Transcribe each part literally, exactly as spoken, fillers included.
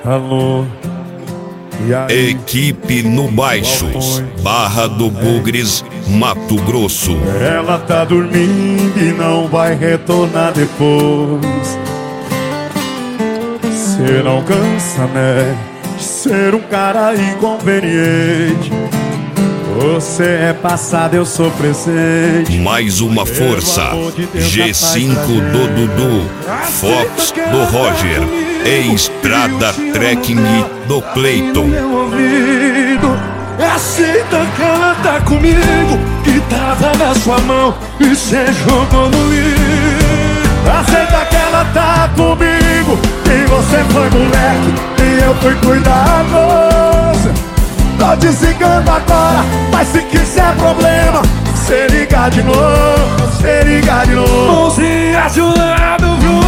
calor. E aí, Equipe no Baixos, Barra do Bugres, Mato Grosso. ela tá dormindo e não vai retornar depois. Cê não cansa, né, de ser um cara inconveniente. Você é passado, eu sou presente. Mais uma força, G cinco do Dudu, Fox do Roger, e Estrada Trekking do Cleiton. Meu ouvido, aceita que ela tá comigo, que tava na sua mão e cê jogou no lixo. Aceita que ela tá comigo, que você foi moleque e eu fui cuidadoso. Tô desligando agora, mas se quiser problema, cê liga de novo, cê liga de novo. Mãozinha de um lado, viu?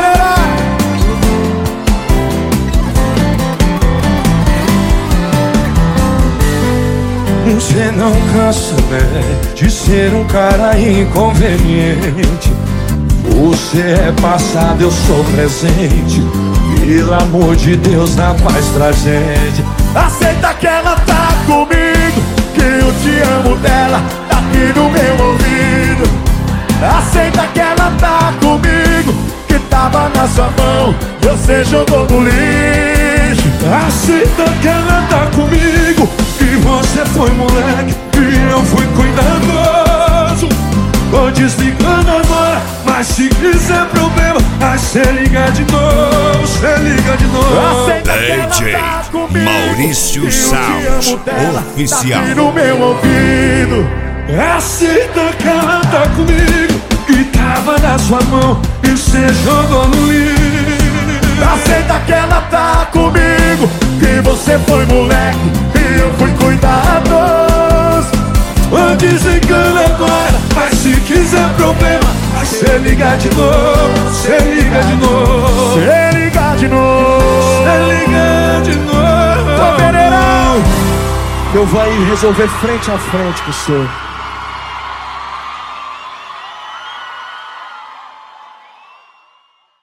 Você não cansa, né, de ser um cara inconveniente. Você é passado, eu sou presente. Pelo amor de Deus, dá paz pra gente. Aceita que ela tá comigo, que eu te amo dela, tá aqui no meu ouvido. Aceita que ela tá comigo, que tava na sua mão e você jogou no lixo. Aceita que ela tá comigo, que você foi moleque e eu fui cuidadoso. Tô desligando agora, mas se quiser problema, aí cê liga de novo, cê liga de novo. D J Maurício Sound Oficial. Tá aqui no meu ouvido. Aceita que ela tá comigo, que tava na sua mão e cê jogou no lixo. Aceita que ela tá comigo, que você foi moleque e eu fui cuidadoso. Tô desligando agora, mas se quiser problema, aí cê liga de novo, cê liga de novo, cê liga de novo, cê liga de novo. Tô Pereirão, eu vou aí resolver frente a frente com o senhor.